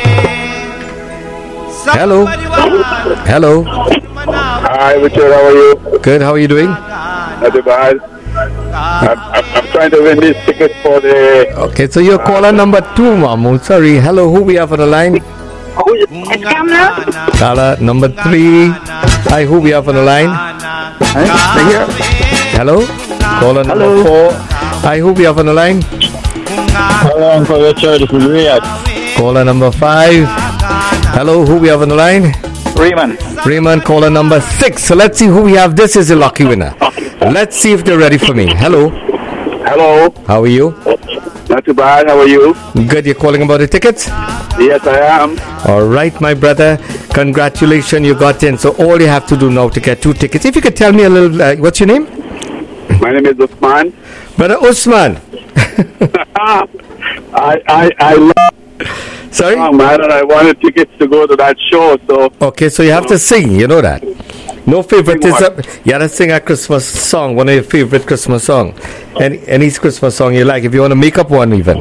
Hello. Hello. Hi, Richard. How are you? Good. How are you doing? Not too bad. I'm, I'm, I'm trying to win these tickets for the. Okay, so you're caller number two, Mamu. Sorry. Hello. Who we have on the line? It's Kamala. Caller number three. Hi. Who we have on the line? Hi, here. Hello. Caller number Hello. four. Hi. Who we have on the line? Hello, Uncle Richard. This is Riyadh. Caller number five. Hello, who we have on the line? Raymond. Raymond, caller number six. So let's see who we have. This is a lucky winner. Let's see if they're ready for me. Hello. Hello. How are you? Not too bad. How are you? Good. You're calling about the tickets? Yes, I am. All right, my brother. Congratulations, you got in. So all you have to do now to get two tickets. If you could tell me a little, uh, what's your name? My name is Usman. Brother Usman. I I I love. Sorry? Oh, man, and I wanted tickets to go to that show, so. Okay, so you have to sing, you know that. No favoritism. You gotta sing a Christmas song, one of your favorite Christmas songs. Any, any Christmas song you like, if you want to make up one even.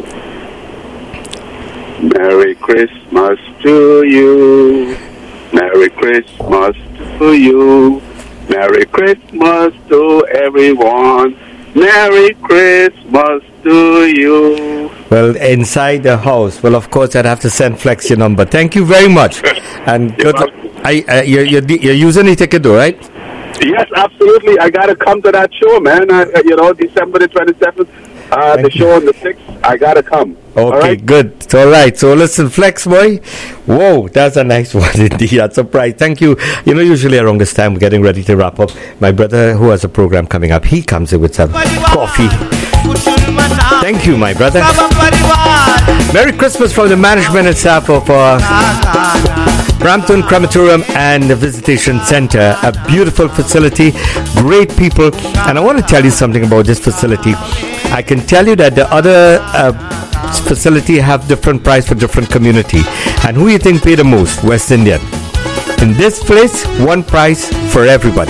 Merry Christmas to you. Merry Christmas to you. Merry Christmas to everyone. Merry Christmas to you. Well, inside the house. Well, of course, I'd have to send Flex your number. Thank you very much. And good. I, uh, you're, you're, you're using the ticket, though, right? Yes, absolutely. I got to come to that show, man. Uh, you know, December the twenty-seventh, uh, the show on the sixth. I got to come. Okay, all right? Good. It's all right. So listen, Flex boy. Whoa, that's a nice one indeed. That's a surprise. Thank you. You know, usually around this time, we're getting ready to wrap up. My brother, who has a program coming up, he comes in with some coffee. Thank you, my brother. Merry Christmas from the management and staff of uh, Brampton Crematorium and the Visitation Center. A beautiful facility, great people. And I want to tell you something about this facility. I can tell you that the other uh, facility have different price for different community. And who you think pay the most? West Indian. In this place, one price for everybody.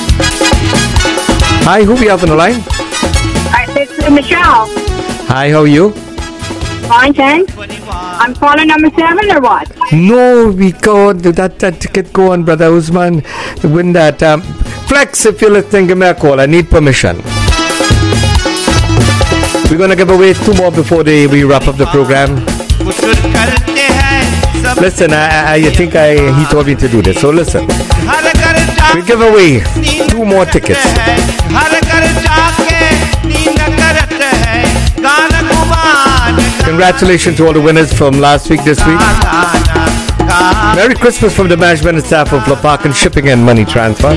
Hi, who we have on the line? It's Michelle. Hi, how are you? Fine, thanks. I'm caller number seven or what? No, we go that that ticket. Go on, brother Usman. Win that. Um, Flex, if you're listening, give me a call. I need permission. We're gonna give away two more before they, we wrap up the program. Listen, I, I think I he told me to do this. So listen, we give away two more tickets. गान गुमान Congratulations to all the winners from last week, this week. Merry Christmas from the management and staff of Lopakan Shipping and Money Transfer.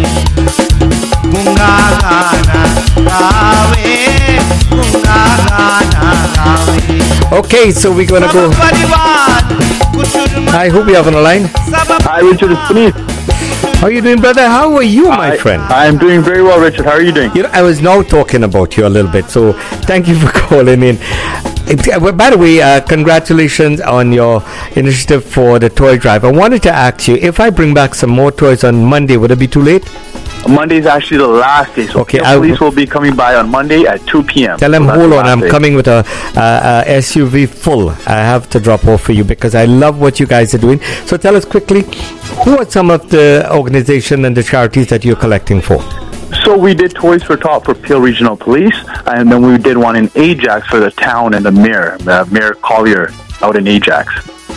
Okay, so we're gonna go. Hi, who we have on the line? Hi, Richard. It's Puneet. How are you doing, brother? How are you, my I, friend? I'm doing very well, Richard. How are you doing? You know, I was now talking about you a little bit, so thank you for calling in. It, uh, by the way, uh, congratulations on your initiative for the toy drive. I wanted to ask you, if I bring back some more toys on Monday, would it be too late? Monday is actually the last day, so okay, the police will be coming by on Monday at two p.m. Tell them, so hold the on, I'm day. coming with a, uh, a S U V full. I have to drop off for you because I love what you guys are doing. So tell us quickly, who are some of the organizations and the charities that you're collecting for? So we did Toys for Tot for Peel Regional Police, and then we did one in Ajax for the town and the mayor, uh, Mayor Collier out in Ajax.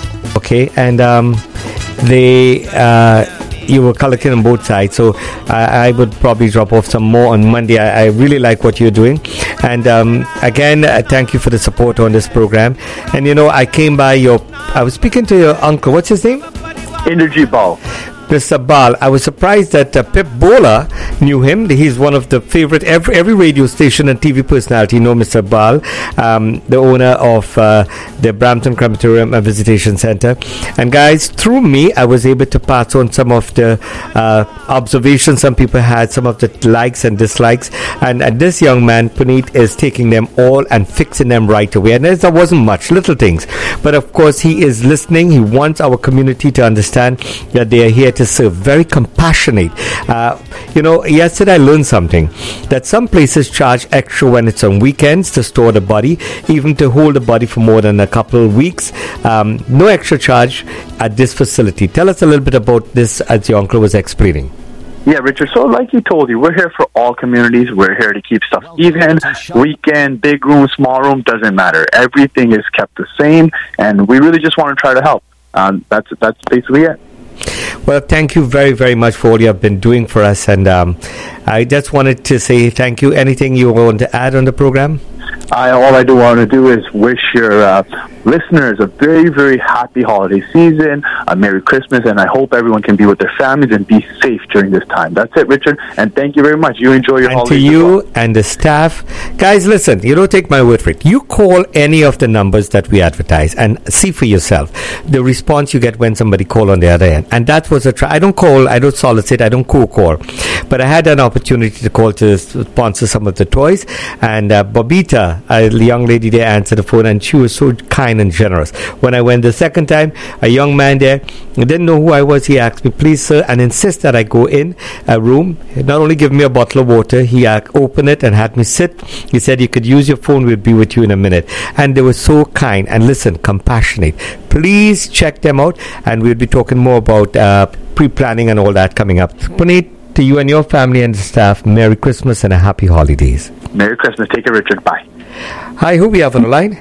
Okay, and um, they... Uh, you were collecting on both sides, so I, I would probably drop off some more on Monday. I, I really like what you're doing, and um, again, uh, thank you for the support on this program. And you know, I came by your, I was speaking to your uncle. What's his name? Inderjeet Bal. Mister Bal. I was surprised that uh, Pip Bowler knew him. He's one of the favorite, every, every radio station and T V personality know Mister Bal, um, the owner of uh, the Brampton Crematorium and Visitation Center. And guys, through me, I was able to pass on some of the uh, observations some people had, some of the likes and dislikes. And, and this young man, Puneet, is taking them all and fixing them right away. And there wasn't much, little things. But of course, he is listening. He wants our community to understand that they are here to serve. Very compassionate. Uh, you know, yesterday I learned something, that some places charge extra when it's on weekends to store the body, even to hold the body for more than a couple of weeks. Um, no extra charge at this facility. Tell us a little bit about this, as your uncle was explaining. Yeah, Richard, so like you told you, we're here for all communities. We're here to keep stuff even. Weekend, big room, small room, doesn't matter. Everything is kept the same, and we really just want to try to help. Um, that's that's basically it. Well, thank you very, very much for all you have been doing for us. And um, I just wanted to say thank you. Anything you want to add on the program? I, all I do want to do is wish your uh, listeners a very, very happy holiday season, a Merry Christmas, and I hope everyone can be with their families and be safe during this time. That's it, Richard, and thank you very much. You enjoy your and holiday. And to you well. And the staff. Guys, listen, you don't take my word for it. You call any of the numbers that we advertise and see for yourself the response you get when somebody call on the other end. And that was a try. I don't call, I don't solicit, I don't co-call. But I had an opportunity to call to sponsor some of the toys, and uh, Bobita, a young lady there, answered the phone, and she was so kind and generous. When I went the second time, a young man there didn't know who I was. He asked me, please sir, and insist that I go in a room. He not only give me a bottle of water, he uh, opened it and had me sit. He said, you could use your phone, we'll be with you in a minute. And they were so kind and listen, compassionate. Please check them out, and we'll be talking more about uh, pre-planning and all that coming up. Puneet, to you and your family and staff, Merry Christmas and a happy holidays. Merry Christmas. Take care, Richard. Bye. Hi, who we have on the line?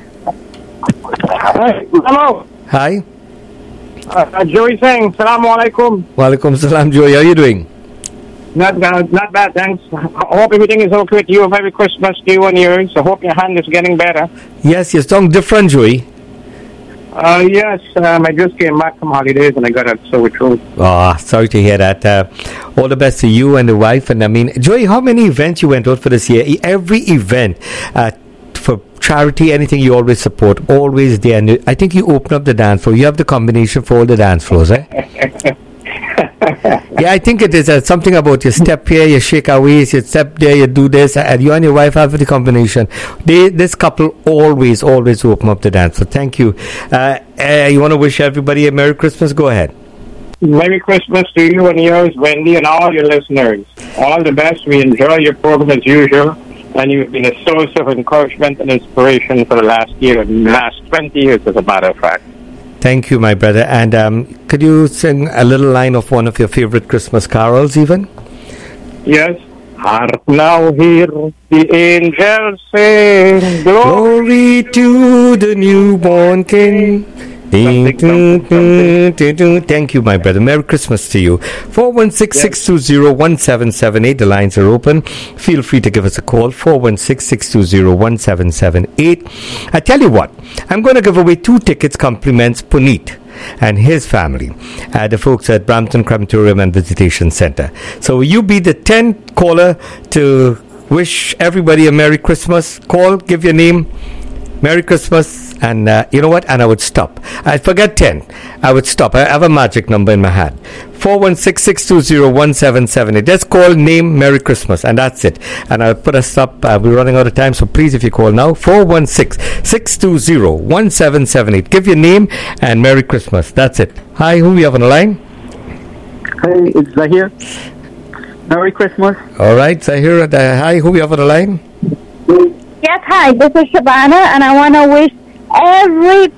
Hi. Hello. Hi. Uh, Joey Singh. Assalamu alaikum. Walaikum salam, Joey. How are you doing? Not bad, not bad, thanks. I hope everything is okay with you. Merry Christmas to you and yours. I hope your hand is getting better. Yes, your song different, Joey. Uh, yes, um, I just came back from holidays and I got a sore throat. Oh, sorry to hear that. Uh, all the best to you and the wife. And I mean, Joey, how many events you went out for this year? Every event, uh, for charity, anything you always support, always there. And I think you open up the dance floor. You have the combination for all the dance floors, eh? Yeah, I think it is uh, something about you step here, you shake our waist, you step there, you do this, and you and your wife have the combination. They, this couple always, always open up the dance. So thank you. Uh, uh, you want to wish everybody a Merry Christmas? Go ahead. Merry Christmas to you and yours, Wendy, and all your listeners. All the best. We enjoy your program as usual, and you've been a source of encouragement and inspiration for the last year and the last twenty years, as a matter of fact. Thank you, my brother. And um, could you sing a little line of one of your favorite Christmas carols, even? Yes. Hark now, hear the angels sing, glory to the newborn King. Thank you, my brother. Merry Christmas to you. four one six, six two zero, one seven seven eight. The lines are open. Feel free to give us a call. four one six, six two zero, one seven seven eight. I tell you what, I'm going to give away two tickets, compliments Puneet and his family, uh, the folks at Brampton Crematorium and Visitation Center. So will you be the tenth caller to wish everybody a Merry Christmas? Call, give your name, Merry Christmas, and uh, you know what? And I would stop. I forget ten. I would stop. I have a magic number in my hand. four one six, six two zero, one seven seven eight. Just call, name, Merry Christmas, and that's it. And I'll put a stop. Uh, we're running out of time, so please, if you call now, four one six, six two zero, one seven seven eight. Give your name and Merry Christmas. That's it. Hi, who we have on the line? Hey, it's Zahir. Merry Christmas. All right, Zahir. Uh, hi, who we have on the line? Yes, hi, this is Shabana, and I want to wish every...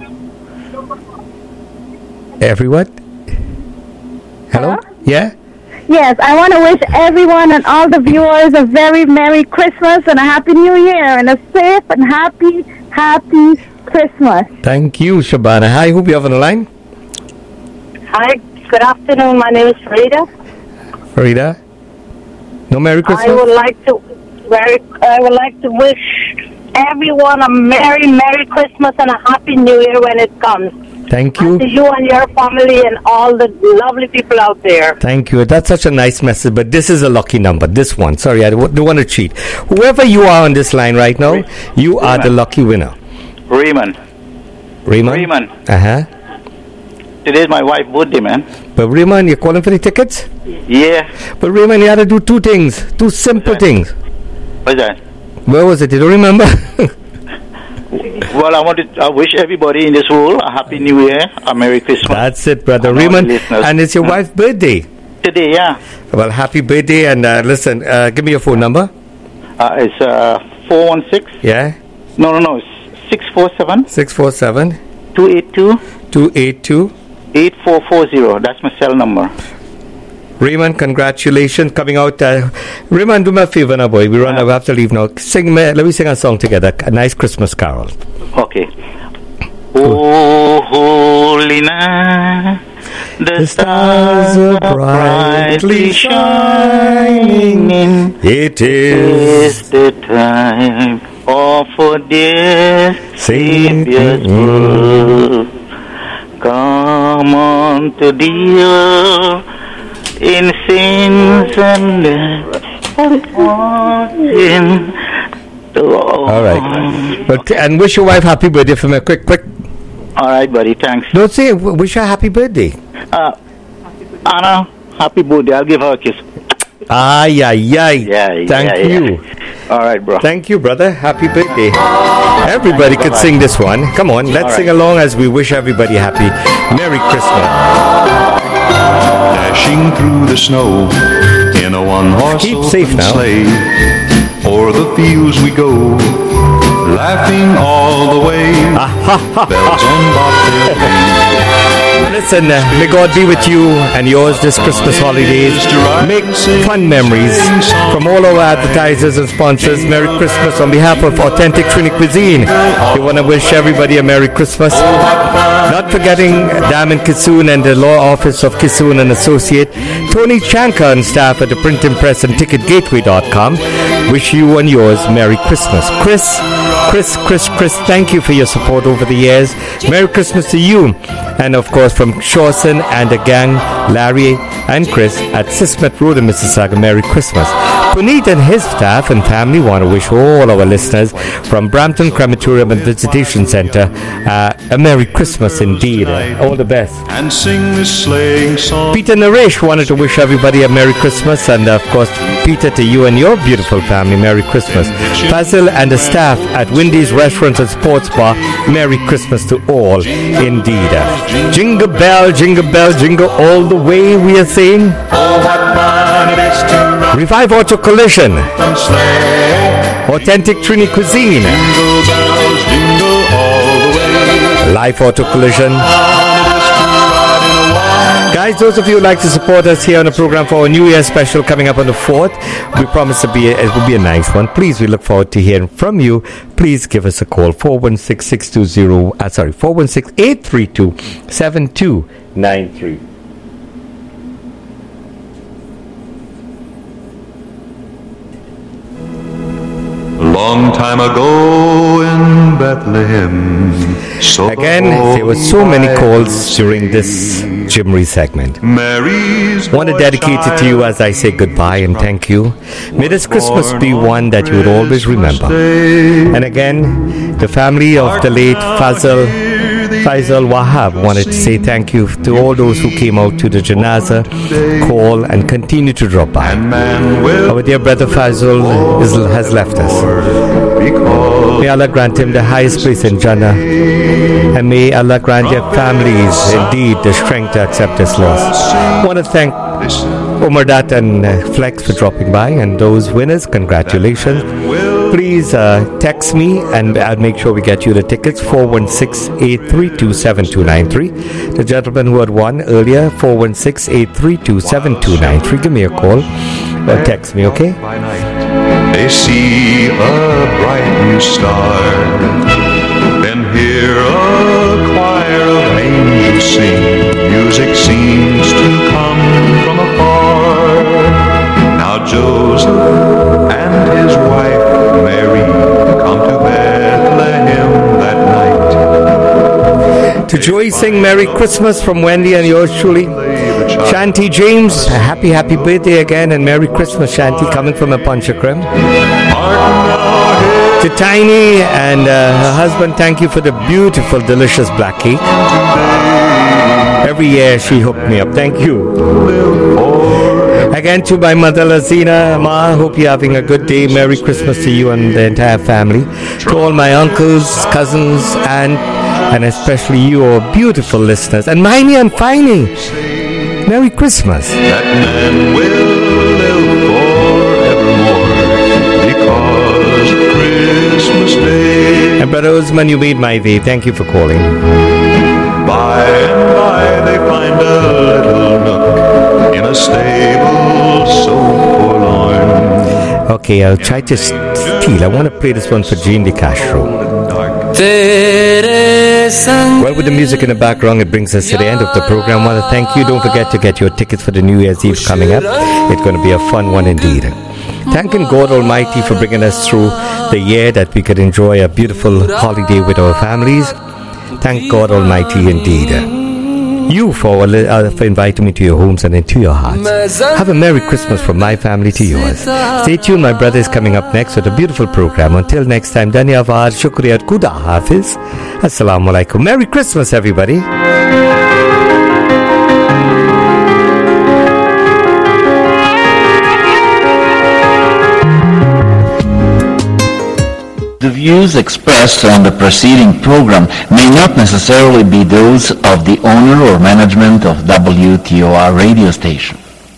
Every what? Hello? Hello? Yeah? Yes, I want to wish everyone and all the viewers a very Merry Christmas and a Happy New Year and a safe and happy, happy Christmas. Thank you, Shabana. Hi, who we have on the line? Hi, good afternoon. My name is Farida. Farida? No Merry Christmas? I would like to very, I would like to wish everyone a Merry, Merry Christmas and a Happy New Year when it comes. Thank you. And to you and your family and all the lovely people out there. Thank you. That's such a nice message, but this is a lucky number. This one. Sorry, I don't want to cheat. Whoever you are on this line right now, you are the lucky winner. Raymond. Raymond? Raymond. Uh-huh. Today's my wife's birthday, man. But Raymond, you're calling for the tickets? Yeah. But Raymond, you had to do two things. Two simple things. What's that? Where was it? You don't remember? Well, I want to I wish everybody in this world a Happy New Year, a Merry Christmas. That's it, brother. And Raymond, listeners. and it's your wife's birthday. Today, yeah. Well, happy birthday, and uh, listen, uh, give me your phone number. Uh, it's uh, four one six. Yeah? No, no, no. It's six four seven. six four seven. two eight two. two eight two. eight four four zero. That's my cell number. Raymond, congratulations coming out. Uh, Raymond, do me a favor now, boy. We run. Uh, we have to leave now. Sing me. Let me sing a song together. A nice Christmas carol. Okay. Oh, holy night, the, the stars are brightly shining. It is the time of a dear Savior's birth. Come on to dear in sins and in. All right. But, and wish your wife happy birthday for me. Quick, quick. All right, buddy. Thanks. Don't say wish her happy birthday. Uh, Anna, happy birthday. I'll give her a kiss. Ay, ay, ay. Yeah, Thank yeah, you. Yeah. All right, bro. Thank you, brother. Happy birthday. Everybody could sing this one. Come on, let's right. sing along as we wish everybody happy Merry Christmas. Dashing through the snow in a one-horse Keep safe now. sleigh, o'er the fields we go, laughing all the way. Bells on bobtail ring. Listen, uh, may God be with you and yours this Christmas holidays. Make fun memories from all our advertisers and sponsors. Merry Christmas on behalf of Authentic Trini Cuisine. We want to wish everybody a Merry Christmas. Not forgetting Diamond Kissoon and the law office of Kissoon and Associate. Tony Chanka and staff at the Print and Press and Ticket Gateway dot com. Wish you and yours Merry Christmas. Chris, Chris, Chris, Chris, thank you for your support over the years. Merry Christmas to you. And of course from Shawson and the gang, Larry and Chris at Sismet Road in Mississauga, Merry Christmas. Puneet and his staff and family want to wish all our listeners from Brampton Crematorium and Visitation Center uh, a Merry Christmas indeed. Uh, all the best. And sing this sleighing song. Peter Naresh wanted to wish everybody a Merry Christmas, and of course Peter, to you and your beautiful family, Merry Christmas. Fazil and the staff at Wendy's Restaurants and Sports Bar, Merry Christmas to all indeed. Uh, jingle bell, jingle bell, jingle all the way, we are saying. Revive Auto Collision, Authentic Trini Cuisine, Life Auto Collision. Guys, Guys, those of you who like to support us here on the program for our New Year special coming up on the fourth, we promise to be a, it will be a nice one. Please, we look forward to hearing from you. Please give us a call, four one six, six two zero, uh, sorry, four one six, eight three two, seven two nine three. Long time ago in Bethlehem. So Again, there were so many calls during this Jimry segment. Mary's I want to dedicate it to you as I say goodbye and thank you. May this Christmas be one that you would always remember. And again, the family of the late Fazal Faisal Wahab wanted to say thank you to all those who came out to the Janazah call and continue to drop by. Our dear brother Faisal is, has left us. May Allah grant him the highest place in Jannah, and may Allah grant their families indeed the strength to accept this loss. I want to thank Omar Dat and uh, Flex for dropping by, and those winners, congratulations. Please uh, text me and I'll make sure we get you the tickets, four one six, eight three two, seven two nine three. The gentleman who had won earlier, four one six, eight three two, seven two nine three. Give me a call or text me, okay? They see a bright new star, then hear a choir of angels sing. Music seems to come from afar. Now Joseph and his wife Mary come to Bethlehem that night. To Joy sing Merry Christmas from Wendy and yours truly, Shanti James. Happy, happy birthday again and Merry Christmas, Shanti, coming from a Panchakram. To Tiny and uh, her husband, thank you for the beautiful, delicious black cake. Every year she hooked me up. Thank you. Again, to my mother Lazina, Ma, hope you're having a good day. Merry Christmas to you and the entire family. To all my uncles, cousins, and and especially you, our beautiful listeners. And Miney and Finey, Merry Christmas. That man will live forevermore because Christmas Day. And Brother Usman, you made my day. Thank you for calling. By and by they find a little nook in a stable so forlorn. Okay, I'll try to steal. I want to play this one for Jean De Castro. Well, with the music in the background, it brings us to the end of the program. I want to thank you. Don't forget to get your tickets for the New Year's Eve coming up. It's going to be a fun one indeed. Thanking God Almighty for bringing us through the year that we could enjoy a beautiful holiday with our families. Thank God Almighty indeed. You for, uh, for inviting me to your homes and into your hearts. Have a Merry Christmas from my family to yours. Stay tuned, my brother is coming up next with a beautiful program. Until next time, Dhanyavad, Shukriyat, Kuda Hafiz. Assalamu alaikum. Merry Christmas, everybody. The views expressed on the preceding program may not necessarily be those of the owner or management of W T O R radio station.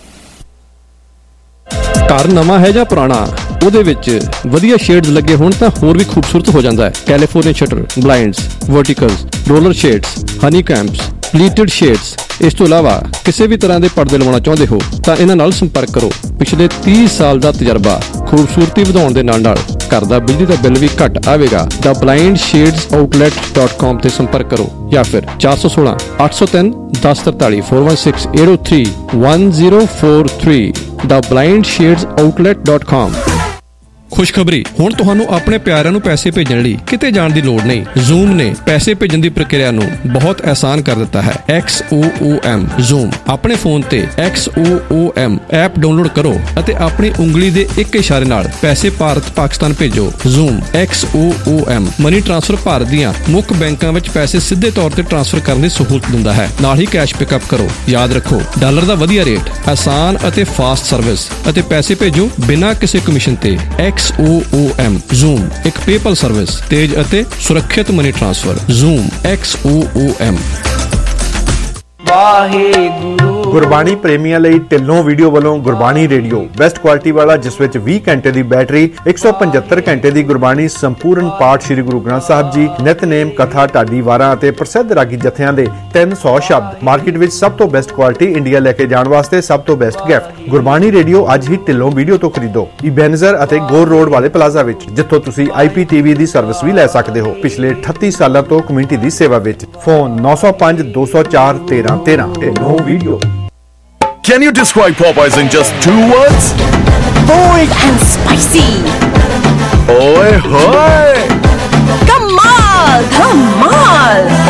ਘਰ ਨਵਾਂ ਹੈ ਜਾਂ ਪੁਰਾਣਾ, ਉਹਦੇ ਵਿੱਚ ਵਧੀਆ shades ਲੱਗੇ ਹੋਣ ਤਾਂ ਹੋਰ ਵੀ ਖੂਬਸੂਰਤ ਹੋ ਜਾਂਦਾ ਹੈ। California shutter, blinds, verticals, roller shades, honey combs, pleated shades. ਇਸ ਤੋਂ ਇਲਾਵਾ ਕਿਸੇ ਵੀ ਤਰ੍ਹਾਂ ਦੇ ਪਰਦੇ ਲਵਾਉਣਾ ਚਾਹੁੰਦੇ ਹੋ ਤਾਂ ਇਹਨਾਂ ਨਾਲ ਸੰਪਰਕ ਕਰੋ। ਪਿਛਲੇ ਤੀਹ ਸਾਲ ਦਾ ਤਜਰਬਾ, ਖੂਬਸੂਰਤੀ ਵਧਾਉਣ ਦੇ ਨਾਲ ਨਾਲ ਘਰ ਦਾ ਬਿਜਲੀ ਦਾ ਬਿੱਲ ਵੀ ਘੱਟ ਆਵੇਗਾ। ਦਾ blind shades outlet dot com ਤੇ ਸੰਪਰਕ ਕਰੋ ਜਾਂ ਫਿਰ ਚਾਰ ਸੌ ਸੋਲਾਂ ਅੱਠ ਸੌ ਤਿੰਨ ਦਸ ਤਰਤਾਲੀ four one six eight zero three one zero four three ਦਾ blind shades outlet dot com. ਖੁਸ਼ਖਬਰੀ, ਹੁਣ ਤੁਹਾਨੂੰ ਆਪਣੇ ਪਿਆਰਿਆਂ ਨੂੰ ਪੈਸੇ ਭੇਜਣ ਲਈ ਕਿਤੇ ਜਾਣ ਦੀ ਲੋੜ ਨਹੀਂ। ਜ਼ੂਮ ਨੇ ਪੈਸੇ ਭੇਜਣ ਦੀ ਪ੍ਰਕਿਰਿਆ ਨੂੰ ਬਹੁਤ ਆਸਾਨ ਕਰ ਦਿੱਤਾ ਹੈ। X O O M zoom ਆਪਣੇ ਫੋਨ ਤੇ X O O M app download ਕਰੋ ਅਤੇ ਆਪਣੀ ਉਂਗਲੀ ਦੇ ਇੱਕ ਇਸ਼ਾਰੇ ਨਾਲ ਪੈਸੇ ਭਾਰਤ ਪਾਕਿਸਤਾਨ ਭੇਜੋ। Zoom X O O M money transfer Bharat ਦੀਆਂ ਮੁੱਖ ਬੈਂਕਾਂ ਵਿੱਚ ਪੈਸੇ ਸਿੱਧੇ ਤੌਰ ਤੇ ਟ੍ਰਾਂਸਫਰ ਕਰਨ ਦੀ ਸਹੂਲਤ ਦਿੰਦਾ ਹੈ। ਨਾਲ ਹੀ ਕੈਸ਼ ਪਿਕਅਪ ਕਰੋ। ਯਾਦ ਰੱਖੋ, ਡਾਲਰ ਦਾ ਵਧੀਆ ਰੇਟ, ਆਸਾਨ ਅਤੇ ਫਾਸਟ ਸਰਵਿਸ ਅਤੇ ਪੈਸੇ ਭੇਜੋ ਬਿਨਾਂ ਕਿਸੇ ਕਮਿਸ਼ਨ ਤੇ। X O O M Zoom ਇੱਕ ਪੇਪਲ ਸਰਵਿਸ, ਤੇਜ਼ ਅਤੇ ਸੁਰੱਖਿਅਤ money transfer. Zoom X O O M Waheguru. Gurbani ਪ੍ਰੇਮੀਆਂ ਲਈ ਢਿੱਲੋਂ ਵੀਡੀਓ ਵੱਲੋਂ ਗੁਰਬਾਣੀ ਰੇਡੀਓ ਬੈਸਟ ਕੁਆਲਿਟੀ ਵਾਲਾ, ਜਿਸ ਵਿੱਚ ਵੀਹ ਘੰਟੇ ਦੀ ਬੈਟਰੀ, ਇੱਕ ਸੌ ਪਝੱਤਰ ਘੰਟੇ ਦੀ ਗੁਰਬਾਣੀ, ਸੰਪੂਰਨ ਪਾਠ ਸ੍ਰੀ ਗੁਰੂ ਗ੍ਰੰਥ ਸਾਹਿਬ ਜੀ, ਨਿਤਨੇਮ, ਕਥਾ, ਢਾਡੀ ਵਾਰਾਂ ਅਤੇ ਪ੍ਰਸਿੱਧ ਰਾਗੀ ਜਥਿਆਂ ਦੇ ਤਿੰਨ ਸੌ ਸ਼ਬਦ। ਮਾਰਕੀਟ ਵਿੱਚ ਸਭ ਤੋਂ ਬੈਸਟ ਕੁਆਲਿਟੀ, ਇੰਡੀਆ ਲੈ ਕੇ ਜਾਣ ਵਾਸਤੇ ਸਭ ਤੋਂ ਬੈਸਟ ਗਿਫਟ। ਗੁਰਬਾਣੀ ਰੇਡੀਓ ਅੱਜ ਹੀ ਢਿੱਲੋਂ ਵੀਡੀਓ ਤੋਂ ਖਰੀਦੋ, ਇਬੈਨਜ਼ਰ ਅਤੇ ਗੋਰ ਰੋਡ ਵਾਲੇ ਪਲਾਜ਼ਾ ਵਿੱਚ, ਜਿੱਥੋਂ ਤੁਸੀਂ ਆਈ ਪੀ ਟੀ ਵੀ ਦੀ ਸਰਵਿਸ ਵੀ ਲੈ ਸਕਦੇ ਹੋ। ਪਿਛਲੇ ਅਠੱਤੀ ਸਾਲਾਂ ਤੋਂ ਕਮਿਊਨਿਟੀ ਦੀ ਸੇਵਾ ਵਿੱਚ। ਫੋਨ ਨੌ ਸੌ ਪੰਜ ਦੋ ਸੌ ਚਾਰ ਤੇਰਾਂ ਤੇਰਾਂ। Dhillon video. Can you describe Popeyes in just two words? Bold and spicy. Oi hoy! Kamal! Kamal!